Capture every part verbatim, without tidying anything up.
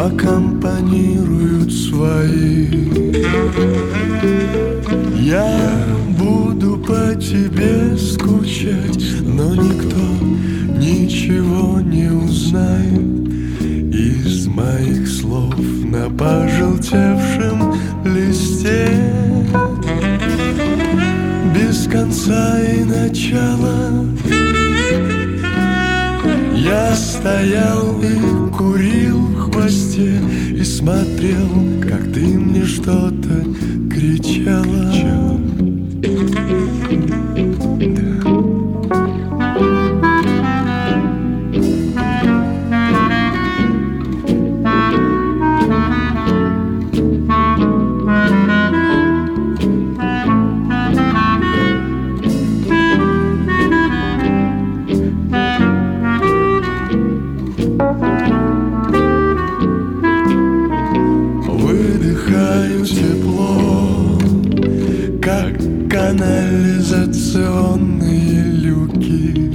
аккомпанируют свои. Я буду по тебе скучать, но никто ничего не узнает из моих слов на пожелтевшем листе. Без конца и начала я стоял и курил в хвосте и смотрел, как ты мне что-то кричала. Выдыхаю тепло, как канализационные люки.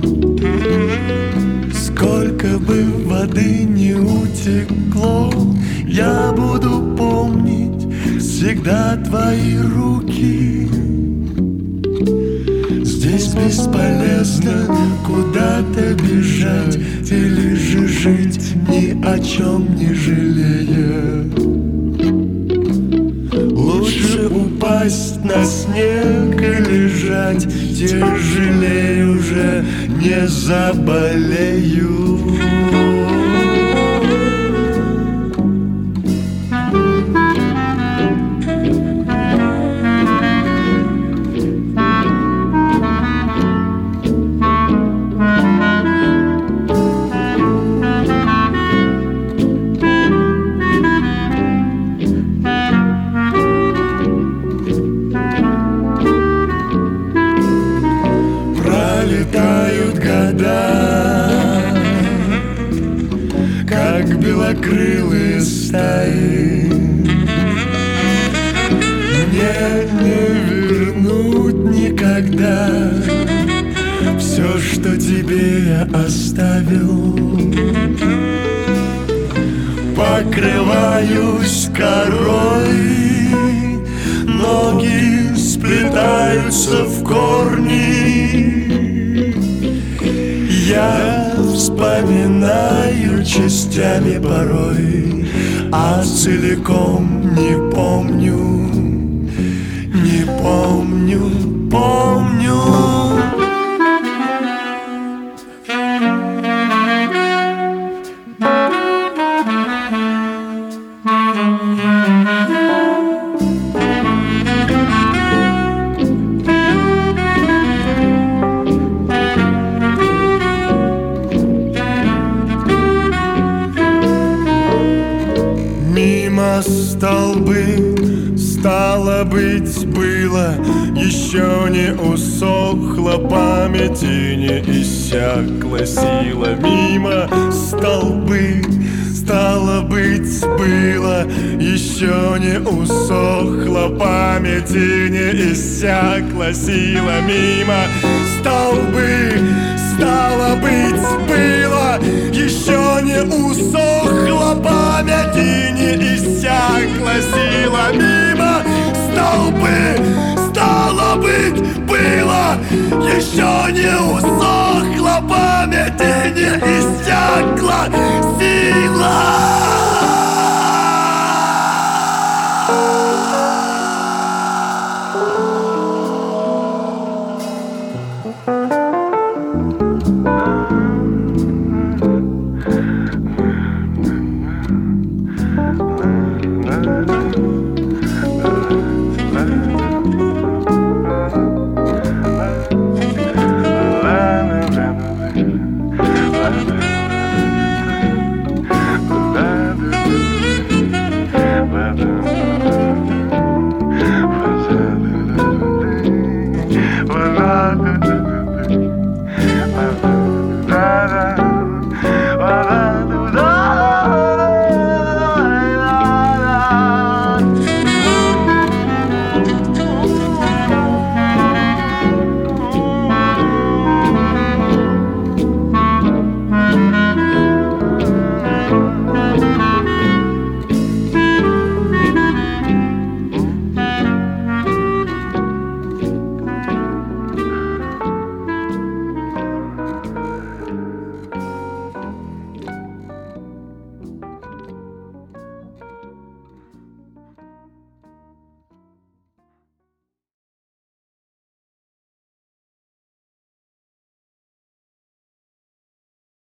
Сколько бы воды не утекло, я буду помнить всегда твои руки. Здесь бесполезно куда-то бежать или же жить, ни о чем не жалея. Лучше упасть на снег и лежать, тяжелее уже не заболею. Пролетают года, как белокрылые стаи. Мне не вернуть никогда все, что тебе я оставил. Покрываюсь корой, ноги сплетаются в корни. Я вспоминаю частями порой, а целиком не помню, не помню, помню. Мимо столбы, стало быть, было, еще не усохла память и не иссякла сила. Мимо столбы, стало быть, было, еще не усохла память и не иссякла сила. Мимо столбы, стало быть, было, еще не усохла память и не иссякла сила. Мимо столбы, стало быть, было, еще не усохла память и не иссякла сила.